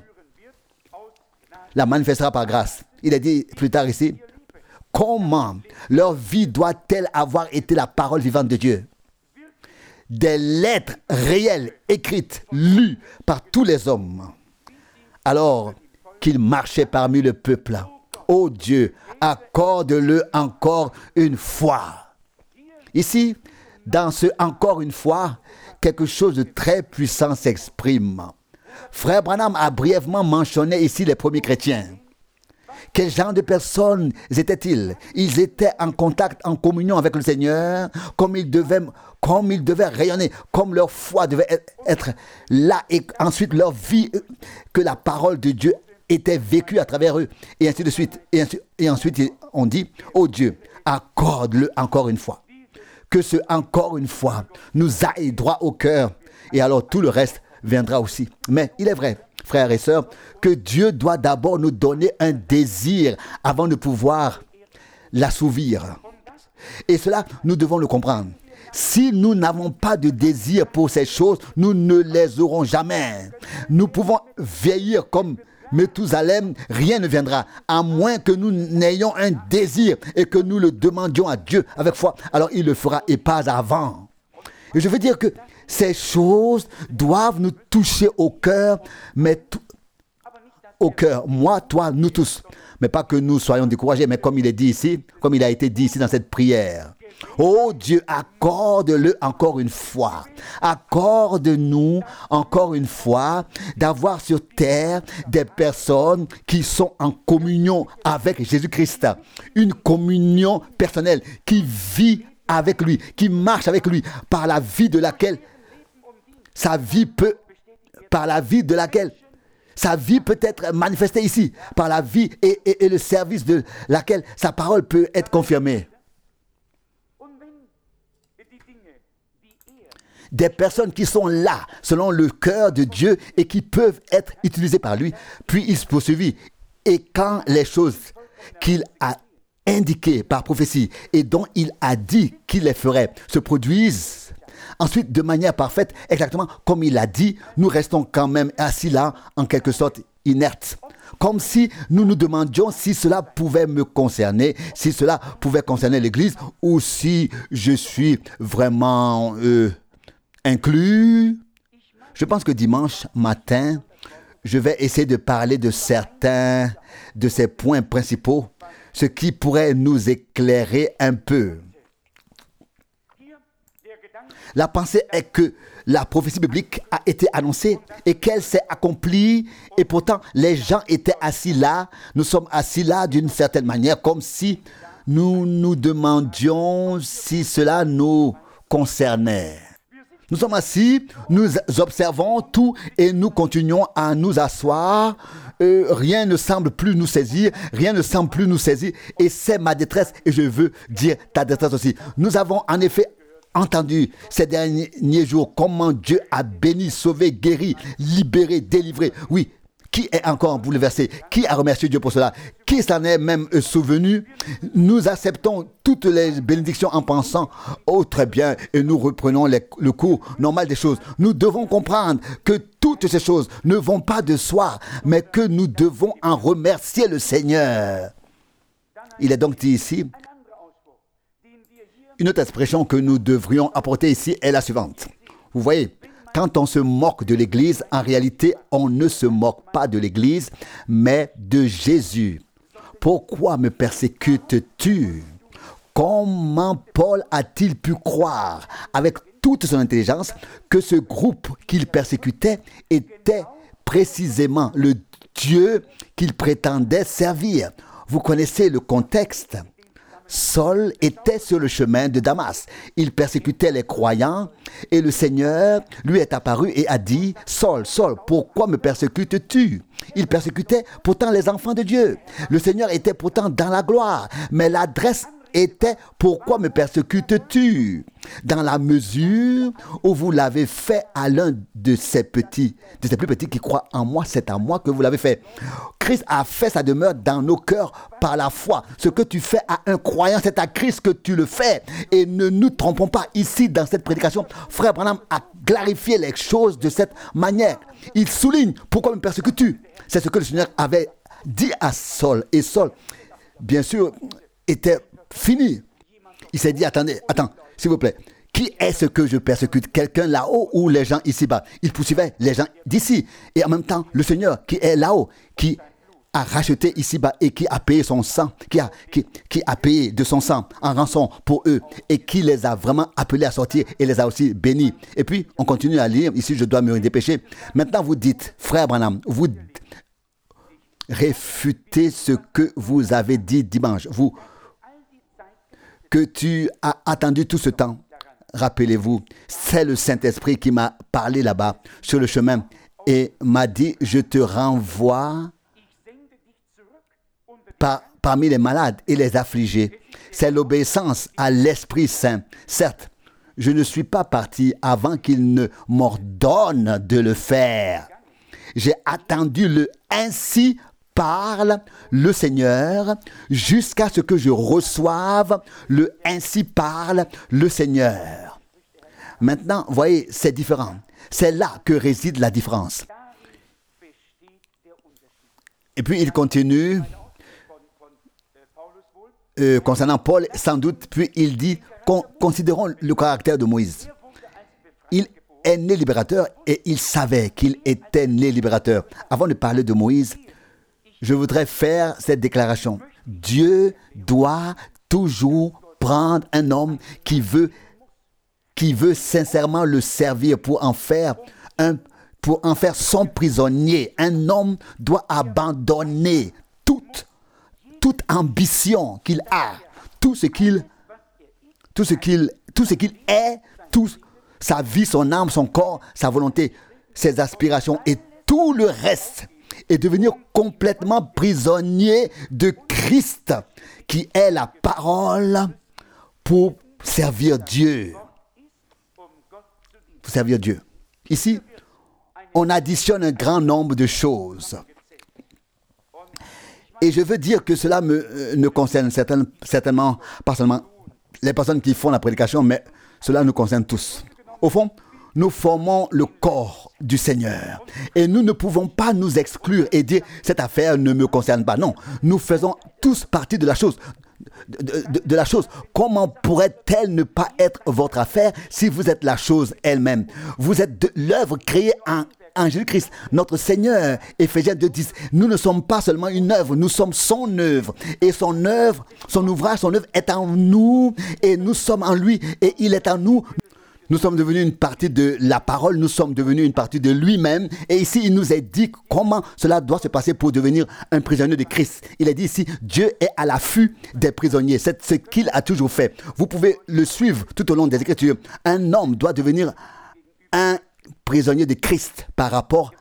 S1: la manifestera par grâce. Il est dit plus tard ici, comment leur vie doit-elle avoir été la parole vivante de Dieu? Des lettres réelles, écrites, lues par tous les hommes, alors qu'ils marchaient parmi le peuple. Ô Dieu, accorde-le encore une fois. Ici, dans ce encore une fois, quelque chose de très puissant s'exprime. Frère Branham a brièvement mentionné ici les premiers chrétiens. Quel genre de personnes étaient-ils? Ils étaient en contact, en communion avec le Seigneur, comme ils devaient rayonner, comme leur foi devait être là, et ensuite leur vie, que la parole de Dieu était vécue à travers eux, et ainsi de suite. Et ensuite, on dit, oh Dieu, accorde-le encore une fois. Que ce encore une fois nous aille droit au cœur, et alors tout le reste viendra aussi. Mais il est vrai, frères et sœurs, que Dieu doit d'abord nous donner un désir avant de pouvoir l'assouvir. Et cela, nous devons le comprendre. Si nous n'avons pas de désir pour ces choses, nous ne les aurons jamais. Nous pouvons vieillir comme Méthusalem, rien ne viendra, à moins que nous n'ayons un désir et que nous le demandions à Dieu avec foi. Alors il le fera et pas avant. Et je veux dire que ces choses doivent nous toucher au cœur, mais au cœur, moi, toi, nous tous. Mais pas que nous soyons découragés, mais comme il est dit ici, comme il a été dit ici dans cette prière. Oh Dieu, accorde-le encore une fois. Accorde-nous encore une fois d'avoir sur terre des personnes qui sont en communion avec Jésus-Christ. Une communion personnelle qui vit avec lui, qui marche avec lui, par la vie de laquelle sa vie peut être manifestée ici, par la vie et le service de laquelle sa parole peut être confirmée. Des personnes qui sont là, selon le cœur de Dieu et qui peuvent être utilisées par lui. Puis il se poursuivit. Et quand les choses qu'il a indiquées par prophétie et dont il a dit qu'il les ferait se produisent, ensuite de manière parfaite, exactement comme il l'a dit, nous restons quand même assis là, en quelque sorte inertes. Comme si nous nous demandions si cela pouvait me concerner, si cela pouvait concerner l'Église, ou si je suis vraiment inclus. Je pense que dimanche matin, je vais essayer de parler de certains de ces points principaux, ce qui pourrait nous éclairer un peu. La pensée est que la prophétie biblique a été annoncée et qu'elle s'est accomplie, et pourtant les gens étaient assis là, nous sommes assis là d'une certaine manière, comme si nous nous demandions si cela nous concernait. Nous sommes assis, nous observons tout et nous continuons à nous asseoir. Rien ne semble plus nous saisir, rien ne semble plus nous saisir. Et c'est ma détresse et je veux dire ta détresse aussi. Nous avons en effet entendu ces derniers jours comment Dieu a béni, sauvé, guéri, libéré, délivré. Oui. Qui est encore bouleversé? Qui a remercié Dieu pour cela? Qui s'en est même souvenu? Nous acceptons toutes les bénédictions en pensant « Oh, très bien » et nous reprenons le cours normal des choses. Nous devons comprendre que toutes ces choses ne vont pas de soi, mais que nous devons en remercier le Seigneur. Il est donc dit ici, une autre expression que nous devrions apporter ici est la suivante. Vous voyez, quand on se moque de l'Église, en réalité, on ne se moque pas de l'Église, mais de Jésus. Pourquoi me persécutes-tu? Comment Paul a-t-il pu croire, avec toute son intelligence, que ce groupe qu'il persécutait était précisément le Dieu qu'il prétendait servir? Vous connaissez le contexte. Saul était sur le chemin de Damas. Il persécutait les croyants et le Seigneur lui est apparu et a dit, « Saul, Saul, pourquoi me persécutes-tu » Il persécutait pourtant les enfants de Dieu. Le Seigneur était pourtant dans la gloire, mais l'adresse était, « Pourquoi me persécutes-tu » dans la mesure où vous l'avez fait à l'un de ces plus petits qui croient en moi, c'est à moi que vous l'avez fait. Christ a fait sa demeure dans nos cœurs par la foi. Ce que tu fais à un croyant, c'est à Christ que tu le fais. Et ne nous trompons pas ici dans cette prédication. Frère Branham a clarifié les choses de cette manière. Il souligne, pourquoi me persécutes-tu? C'est ce que le Seigneur avait dit à Saul. Et Saul, bien sûr, était fini. Il s'est dit, attends, s'il vous plaît, qui est-ce que je persécute? Quelqu'un là-haut ou les gens ici-bas? Il poursuivait les gens d'ici. Et en même temps, le Seigneur qui est là-haut, qui a racheté ici-bas et qui a payé son sang, qui a payé de son sang en rançon pour eux et qui les a vraiment appelés à sortir et les a aussi bénis. Et puis, on continue à lire. Ici, je dois me dépêcher. Maintenant, vous dites, frère Branham, vous réfutez ce que vous avez dit dimanche. Que tu as attendu tout ce temps. Rappelez-vous, c'est le Saint-Esprit qui m'a parlé là-bas, sur le chemin, et m'a dit, je te renvoie parmi les malades et les affligés. C'est l'obéissance à l'Esprit Saint. Certes, je ne suis pas parti avant qu'il ne m'ordonne de le faire. J'ai attendu le ainsi parle le Seigneur jusqu'à ce que je reçoive le ainsi parle le Seigneur. Maintenant, voyez, c'est différent. C'est là que réside la différence. Et puis il continue concernant Paul, sans doute, puis il dit, considérons le caractère de Moïse. Il est né libérateur et il savait qu'il était né libérateur. Avant de parler de Moïse, je voudrais faire cette déclaration. Dieu doit toujours prendre un homme qui veut sincèrement le servir pour en faire son prisonnier. Un homme doit abandonner toute ambition qu'il a, tout ce qu'il est, sa vie, son âme, son corps, sa volonté, ses aspirations et tout le reste. Et devenir complètement prisonnier de Christ, qui est la parole pour servir Dieu. Pour servir Dieu. Ici, on additionne un grand nombre de choses. Et je veux dire que cela ne concerne certainement pas seulement les personnes qui font la prédication, mais cela nous concerne tous. Au fond, nous formons le corps du Seigneur. Et nous ne pouvons pas nous exclure et dire « cette affaire ne me concerne pas ». Non, nous faisons tous partie de la chose. De la chose. Comment pourrait-elle ne pas être votre affaire si vous êtes la chose elle-même? Vous êtes de l'œuvre créée en Jésus-Christ, notre Seigneur. Éphésiens 2:10. Nous ne sommes pas seulement une œuvre, nous sommes son œuvre. Et son œuvre, son ouvrage, son œuvre est en nous et nous sommes en lui et il est en nous. Nous sommes devenus une partie de la parole, nous sommes devenus une partie de lui-même. Et ici, il nous est dit comment cela doit se passer pour devenir un prisonnier de Christ. Il est dit ici, Dieu est à l'affût des prisonniers. C'est ce qu'il a toujours fait. Vous pouvez le suivre tout au long des Écritures. Un homme doit devenir un prisonnier de Christ par rapport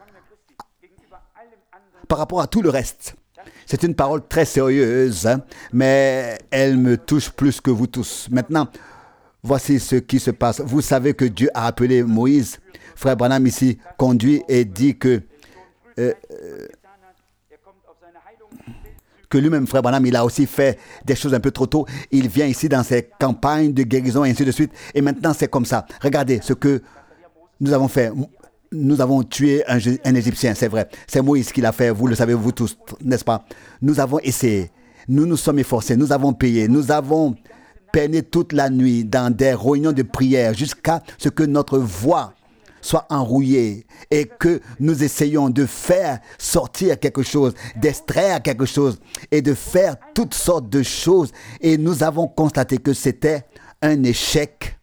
S1: à tout le reste. C'est une parole très sérieuse, mais elle me touche plus que vous tous. Maintenant, voici ce qui se passe. Vous savez que Dieu a appelé Moïse. Frère Branham ici conduit et dit que lui-même, Frère Branham, il a aussi fait des choses un peu trop tôt. Il vient ici dans ses campagnes de guérison et ainsi de suite. Et maintenant, c'est comme ça. Regardez ce que nous avons fait. Nous avons tué un Égyptien, c'est vrai. C'est Moïse qui l'a fait, vous le savez, vous tous, n'est-ce pas? Nous avons essayé. Nous nous sommes efforcés. Nous avons payé. Nous avons peiné toute la nuit dans des réunions de prière jusqu'à ce que notre voix soit enrouillée et que nous essayons de faire sortir quelque chose, d'extraire quelque chose et de faire toutes sortes de choses. Et nous avons constaté que c'était un échec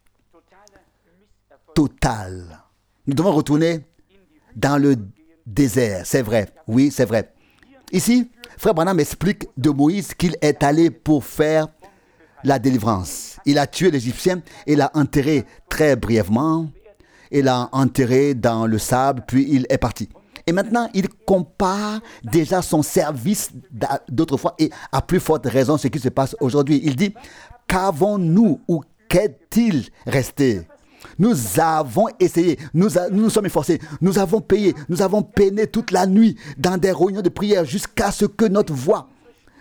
S1: total. Nous devons retourner dans le désert, c'est vrai. Oui, c'est vrai. Ici, Frère Branham explique de Moïse qu'il est allé pour faire la délivrance. Il a tué l'Égyptien et l'a enterré très brièvement. Il l'a enterré dans le sable, puis il est parti. Et maintenant, il compare déjà son service d'autrefois et à plus forte raison ce qui se passe aujourd'hui. Il dit, qu'avons-nous ou qu'est-il resté? Nous avons essayé, nous sommes efforcés, nous avons payé, nous avons peiné toute la nuit dans des réunions de prière jusqu'à ce que notre voix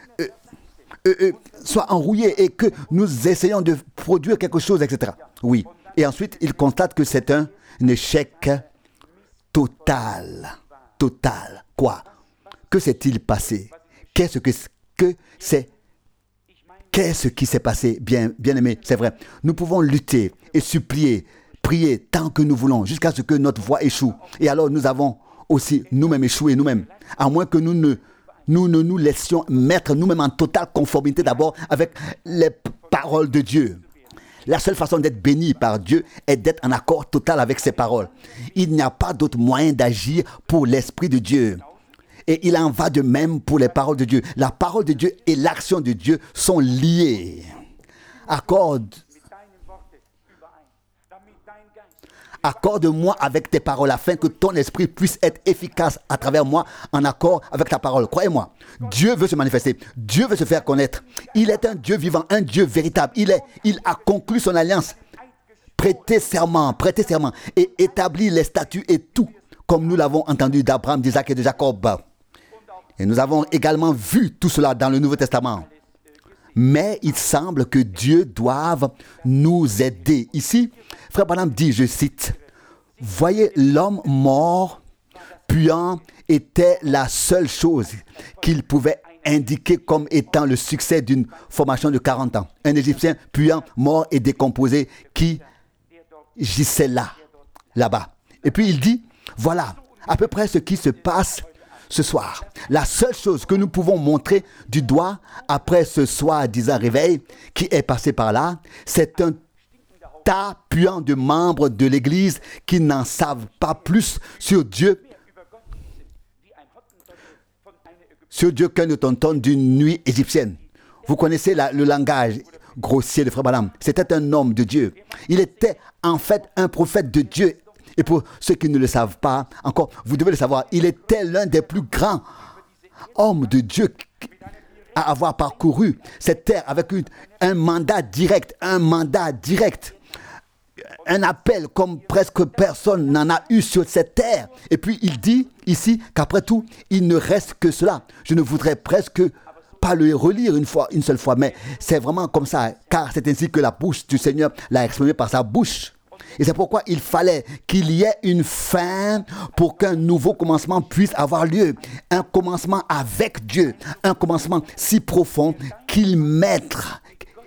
S1: soit enrouillée et que nous essayons de produire quelque chose, etc. Oui. Et ensuite, il constate que c'est un échec total. Total. Quoi? Que s'est-il passé? Qu'est-ce qui s'est passé? Bien aimé, c'est vrai. Nous pouvons lutter et supplier, prier tant que nous voulons, jusqu'à ce que notre voix échoue. Et alors nous avons aussi nous-mêmes échoué, nous-mêmes. À moins que nous ne nous laissions mettre nous-mêmes en totale conformité d'abord avec les paroles de Dieu. La seule façon d'être béni par Dieu est d'être en accord total avec ses paroles. Il n'y a pas d'autre moyen d'agir pour l'Esprit de Dieu. Et il en va de même pour les paroles de Dieu. La parole de Dieu et l'action de Dieu sont liées. Accorde-moi avec tes paroles afin que ton esprit puisse être efficace à travers moi en accord avec ta parole. Croyez-moi, Dieu veut se manifester. Dieu veut se faire connaître. Il est un Dieu vivant, un Dieu véritable. Il a conclu son alliance. Prêtez serment et établit les statuts et tout, comme nous l'avons entendu d'Abraham, d'Isaac et de Jacob. Et nous avons également vu tout cela dans le Nouveau Testament. Mais il semble que Dieu doive nous aider. Ici, Frère Branham dit, je cite, « Voyez, l'homme mort, puant, était la seule chose qu'il pouvait indiquer comme étant le succès d'une formation de 40 ans. Un Égyptien puant, mort et décomposé qui gisait là-bas. Et puis il dit, voilà à peu près ce qui se passe ce soir. La seule chose que nous pouvons montrer du doigt après ce soi-disant réveil qui est passé par là, c'est un tas puant de membres de l'Église qui n'en savent pas plus sur Dieu qu'un automne d'une nuit égyptienne. Vous connaissez le langage grossier de Frère Branham. C'était un homme de Dieu. Il était en fait un prophète de Dieu. Et pour ceux qui ne le savent pas, encore, vous devez le savoir, il était l'un des plus grands hommes de Dieu à avoir parcouru cette terre avec un mandat direct, un appel comme presque personne n'en a eu sur cette terre. Et puis il dit ici qu'après tout, il ne reste que cela. Je ne voudrais presque pas le relire une seule fois, mais c'est vraiment comme ça, car c'est ainsi que la bouche du Seigneur l'a exprimé par sa bouche. Et c'est pourquoi il fallait qu'il y ait une fin pour qu'un nouveau commencement puisse avoir lieu. Un commencement avec Dieu. Un commencement si profond qu'il mettra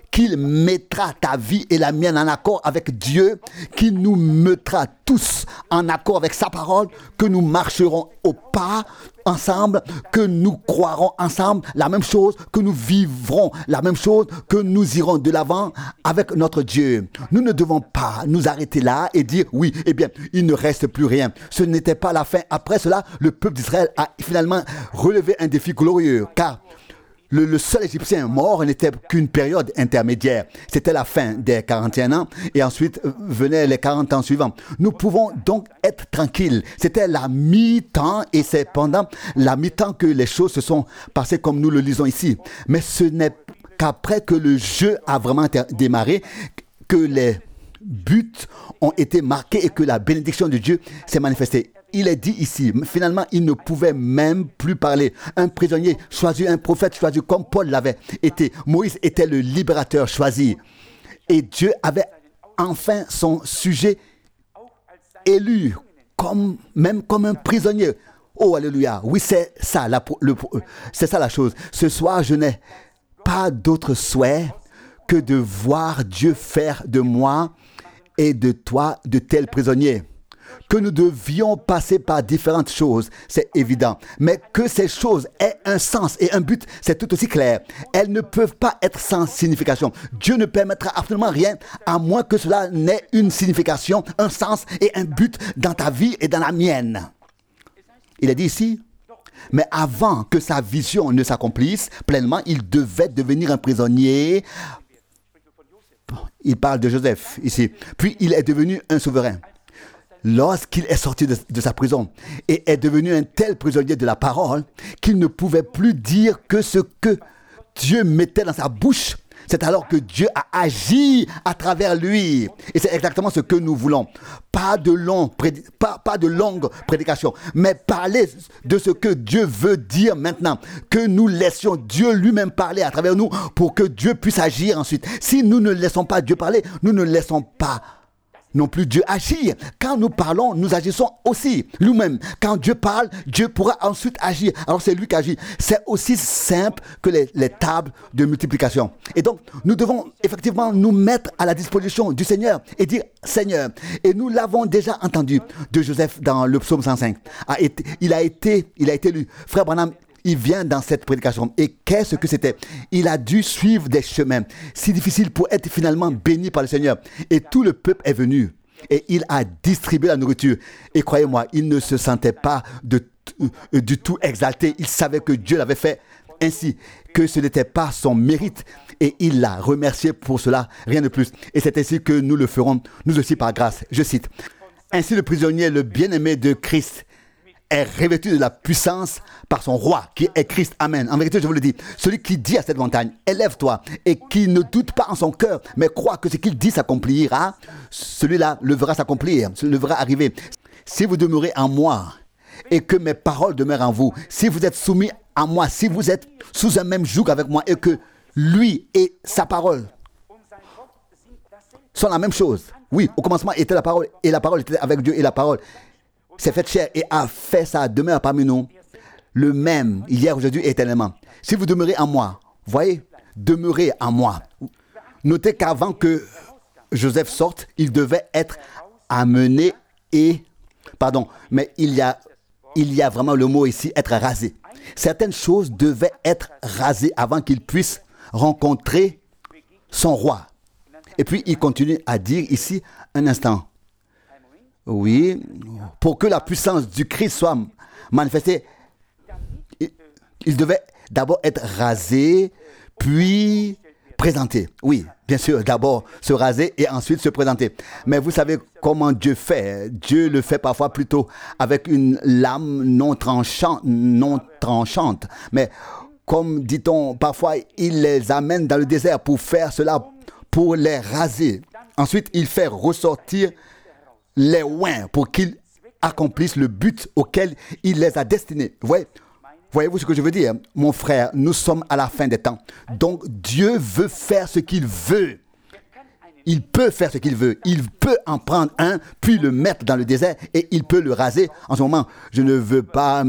S1: ta vie et la mienne en accord avec Dieu, qu'il nous mettra tous en accord avec sa parole, que nous marcherons au pas ensemble, que nous croirons ensemble la même chose, que nous vivrons la même chose, que nous irons de l'avant avec notre Dieu. Nous ne devons pas nous arrêter là et dire oui, eh bien, il ne reste plus rien. Ce n'était pas la fin. Après cela, le peuple d'Israël a finalement relevé un défi glorieux, car le seul Égyptien mort n'était qu'une période intermédiaire. C'était la fin des 41 ans et ensuite venaient les 40 ans suivants. Nous pouvons donc être tranquilles. C'était la mi-temps et c'est pendant la mi-temps que les choses se sont passées comme nous le lisons ici. Mais ce n'est qu'après que le jeu a vraiment démarré que les buts ont été marqués et que la bénédiction de Dieu s'est manifestée. Il est dit ici, finalement, il ne pouvait même plus parler. Un prisonnier choisi, un prophète choisi, comme Paul l'avait été. Moïse était le libérateur choisi. Et Dieu avait enfin son sujet élu, même comme un prisonnier. Oh, alléluia. Oui, c'est ça, c'est ça la chose. Ce soir, je n'ai pas d'autre souhait que de voir Dieu faire de moi et de toi de tels prisonniers. Que nous devions passer par différentes choses, c'est évident. Mais que ces choses aient un sens et un but, c'est tout aussi clair. Elles ne peuvent pas être sans signification. Dieu ne permettra absolument rien à moins que cela n'ait une signification, un sens et un but dans ta vie et dans la mienne. Il est dit ici, mais avant que sa vision ne s'accomplisse pleinement, il devait devenir un prisonnier il parle de Joseph ici. Puis il est devenu un souverain. Lorsqu'il est sorti de sa prison et est devenu un tel prisonnier de la parole qu'il ne pouvait plus dire que ce que Dieu mettait dans sa bouche. C'est alors que Dieu a agi à travers lui. Et c'est exactement ce que nous voulons. Pas de longues prédications, mais parler de ce que Dieu veut dire maintenant. Que nous laissions Dieu lui-même parler à travers nous pour que Dieu puisse agir ensuite. Si nous ne laissons pas Dieu parler, nous ne laissons pas non plus Dieu agir. Quand nous parlons, nous agissons aussi nous-mêmes. Quand Dieu parle, Dieu pourra ensuite agir. Alors c'est lui qui agit. C'est aussi simple que les tables de multiplication. Et donc, nous devons effectivement nous mettre à la disposition du Seigneur et dire Seigneur. Et nous l'avons déjà entendu de Joseph dans le psaume 105. Il a été lu. Frère Branham, il vient dans cette prédication. Et qu'est-ce que c'était? Il a dû suivre des chemins si difficiles pour être finalement béni par le Seigneur. Et tout le peuple est venu. Et il a distribué la nourriture. Et croyez-moi, il ne se sentait pas du tout exalté. Il savait que Dieu l'avait fait ainsi, que ce n'était pas son mérite. Et il l'a remercié pour cela, rien de plus. Et c'est ainsi que nous le ferons, nous aussi par grâce. Je cite. Ainsi le prisonnier, le bien-aimé de Christ, est revêtu de la puissance par son roi, qui est Christ. Amen. En vérité, je vous le dis, celui qui dit à cette montagne, élève-toi, et qui ne doute pas en son cœur, mais croit que ce qu'il dit s'accomplira, celui-là le verra s'accomplir, le verra arriver. Si vous demeurez en moi, et que mes paroles demeurent en vous, si vous êtes soumis à moi, si vous êtes sous un même joug avec moi, et que lui et sa parole sont la même chose. Oui, au commencement était la parole, et la parole était avec Dieu, et la parole s'est faite chair et a fait sa demeure parmi nous, le même, hier, aujourd'hui et éternellement. Si vous demeurez en moi, voyez, demeurez en moi. Notez qu'avant que Joseph sorte, il devait être amené mais il y a vraiment le mot ici, être rasé. Certaines choses devaient être rasées avant qu'il puisse rencontrer son roi. Et puis, il continue à dire ici, un instant, oui, pour que la puissance du Christ soit manifestée, il devait d'abord être rasé, puis présenté. Oui, bien sûr, d'abord se raser et ensuite se présenter. Mais vous savez comment Dieu fait. Dieu le fait parfois plutôt avec une lame non tranchante. Mais comme dit-on, parfois il les amène dans le désert pour faire cela, pour les raser. Ensuite, il fait ressortir les oins pour qu'ils accomplissent le but auquel il les a destinés. Voyez-vous ce que je veux dire, mon frère? Nous sommes à la fin des temps. Donc, Dieu veut faire ce qu'il veut. Il peut faire ce qu'il veut. Il peut en prendre un, puis le mettre dans le désert, et il peut le raser. En ce moment, je ne veux pas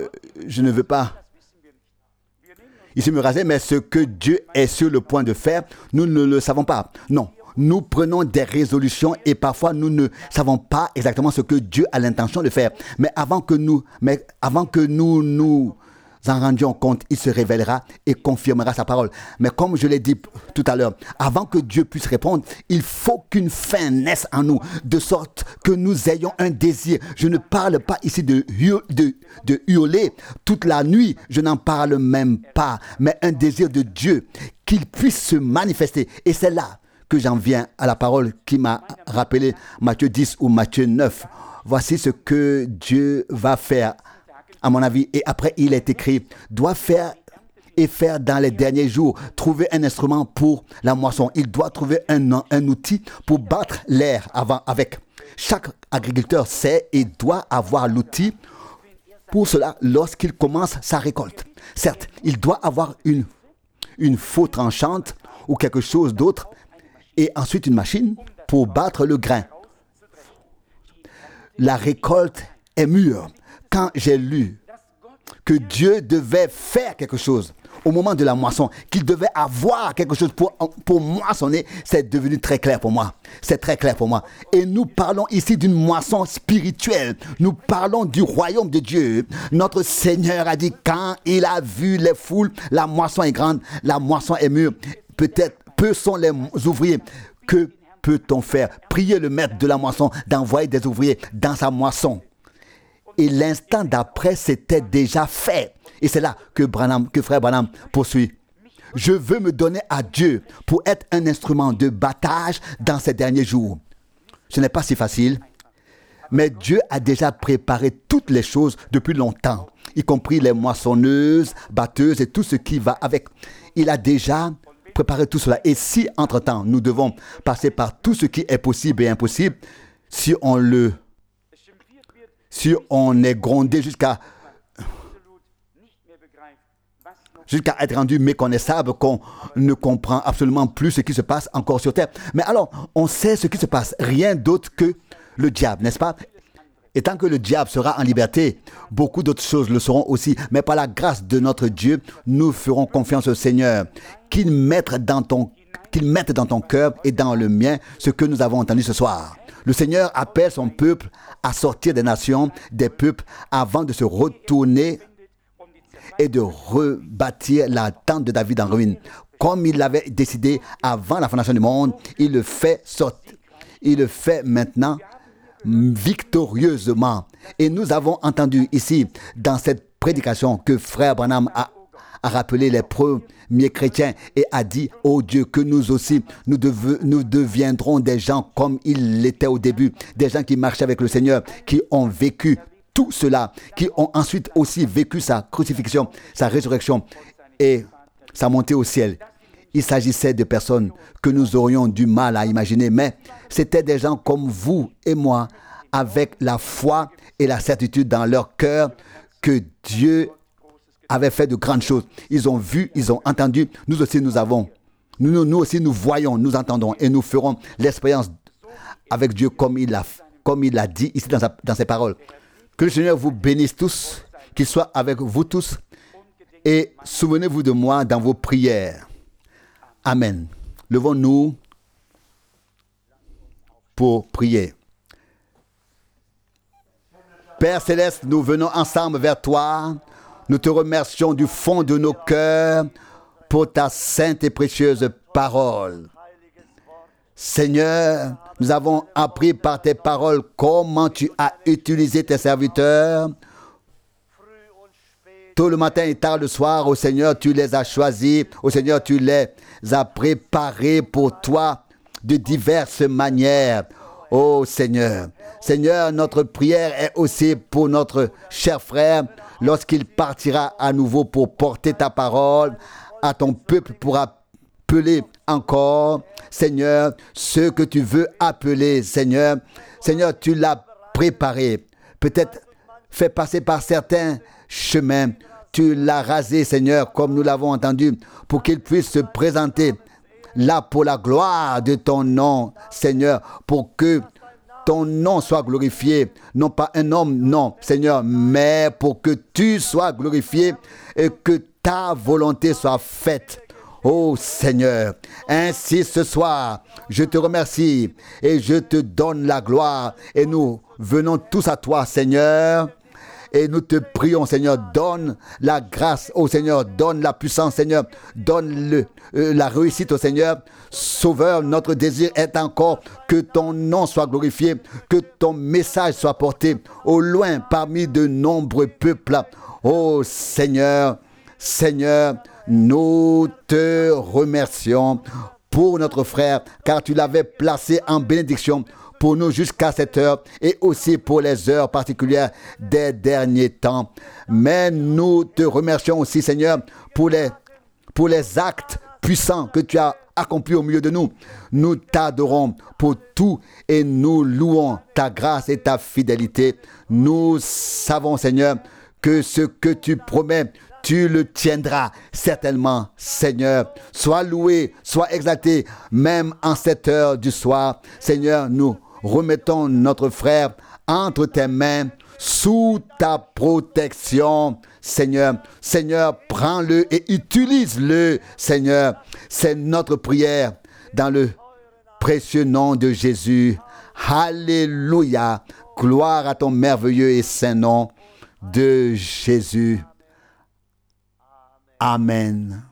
S1: ici me raser, mais ce que Dieu est sur le point de faire, nous ne le savons pas. Non. Nous prenons des résolutions et parfois nous ne savons pas exactement ce que Dieu a l'intention de faire. Mais avant que nous nous en rendions compte, il se révélera et confirmera sa parole. Mais comme je l'ai dit tout à l'heure, avant que Dieu puisse répondre, il faut qu'une fin naisse en nous, de sorte que nous ayons un désir. Je ne parle pas ici de hurler toute la nuit, je n'en parle même pas, mais un désir de Dieu, qu'il puisse se manifester. Et c'est là que j'en viens à la parole qui m'a rappelé Matthieu 10 ou Matthieu 9. Voici ce que Dieu va faire, à mon avis. Et après, il est écrit, doit faire et faire dans les derniers jours, trouver un instrument pour la moisson. Il doit trouver un outil pour battre l'air avec. Chaque agriculteur sait et doit avoir l'outil pour cela lorsqu'il commence sa récolte. Certes, il doit avoir une faux tranchante ou quelque chose d'autre, et ensuite une machine pour battre le grain. La récolte est mûre. Quand j'ai lu que Dieu devait faire quelque chose au moment de la moisson, qu'il devait avoir quelque chose pour moissonner, c'est devenu très clair pour moi. C'est très clair pour moi. Et nous parlons ici d'une moisson spirituelle. Nous parlons du royaume de Dieu. Notre Seigneur a dit, quand il a vu les foules, la moisson est grande, la moisson est mûre. Peut-être peu sont les ouvriers. Que peut-on faire? Prier le maître de la moisson d'envoyer des ouvriers dans sa moisson. Et l'instant d'après, c'était déjà fait. Et c'est là que frère Branham poursuit. Je veux me donner à Dieu pour être un instrument de bataille dans ces derniers jours. Ce n'est pas si facile, mais Dieu a déjà préparé toutes les choses depuis longtemps, y compris les moissonneuses, batteuses et tout ce qui va avec. Il a déjà préparé tout cela. Et si, entre-temps, nous devons passer par tout ce qui est possible et impossible, si on est grondé jusqu'à être rendu méconnaissable, qu'on ne comprend absolument plus ce qui se passe encore sur terre. Mais alors, on sait ce qui se passe. Rien d'autre que le diable, n'est-ce pas? Et tant que le diable sera en liberté, beaucoup d'autres choses le seront aussi. Mais par la grâce de notre Dieu, nous ferons confiance au Seigneur, qu'il mette dans ton cœur et dans le mien ce que nous avons entendu ce soir. Le Seigneur appelle son peuple à sortir des nations, des peuples, avant de se retourner et de rebâtir la tente de David en ruine. Comme il l'avait décidé avant la fondation du monde, il le fait maintenant victorieusement. Et nous avons entendu ici, dans cette prédication, que frère Branham a rappelé les premiers chrétiens et a dit, oh Dieu, que nous aussi, nous deviendrons des gens comme il l'était au début, des gens qui marchaient avec le Seigneur, qui ont vécu tout cela, qui ont ensuite aussi vécu sa crucifixion, sa résurrection et sa montée au ciel. Il s'agissait de personnes que nous aurions du mal à imaginer, mais c'était des gens comme vous et moi, avec la foi et la certitude dans leur cœur que Dieu avait fait de grandes choses. Ils ont vu, ils ont entendu. Nous aussi, nous aussi, nous voyons, nous entendons et nous ferons l'expérience avec Dieu comme il l'a dit ici dans ses paroles. Que le Seigneur vous bénisse tous, qu'il soit avec vous tous et souvenez-vous de moi dans vos prières. Amen. Levons-nous pour prier. Père Céleste, nous venons ensemble vers toi. Nous te remercions du fond de nos cœurs pour ta sainte et précieuse parole. Seigneur, nous avons appris par tes paroles comment tu as utilisé tes serviteurs. Tôt le matin et tard le soir, ô Seigneur, tu les as choisis. Ô Seigneur, tu les as préparés pour toi de diverses manières. Ô Seigneur, Seigneur, notre prière est aussi pour notre cher frère lorsqu'il partira à nouveau pour porter ta parole à ton peuple pour appeler encore, Seigneur, ce que tu veux appeler, Seigneur. Seigneur, tu l'as préparé. Peut-être fait passer par certains chemins. Tu l'as rasé, Seigneur, comme nous l'avons entendu, pour qu'il puisse se présenter là pour la gloire de ton nom, Seigneur, pour que ton nom soit glorifié, non pas un homme, non, Seigneur, mais pour que tu sois glorifié et que ta volonté soit faite. Oh Seigneur, ainsi ce soir, je te remercie et je te donne la gloire et nous venons tous à toi, Seigneur. Et nous te prions, Seigneur, donne la grâce au Seigneur, donne la puissance, Seigneur, donne la réussite au Seigneur. Sauveur, notre désir est encore que ton nom soit glorifié, que ton message soit porté au loin parmi de nombreux peuples. Oh Seigneur, Seigneur, nous te remercions pour notre frère, car tu l'avais placé en bénédiction pour nous jusqu'à cette heure et aussi pour les heures particulières des derniers temps. Mais nous te remercions aussi, Seigneur, pour les actes puissants que tu as accomplis au milieu de nous. Nous t'adorons pour tout et nous louons ta grâce et ta fidélité. Nous savons, Seigneur, que ce que tu promets, tu le tiendras certainement, Seigneur. Sois loué, sois exalté, même en cette heure du soir. Seigneur, nous remettons notre frère entre tes mains, sous ta protection, Seigneur. Seigneur, prends-le et utilise-le, Seigneur. C'est notre prière dans le précieux nom de Jésus. Alléluia. Gloire à ton merveilleux et saint nom de Jésus. Amen.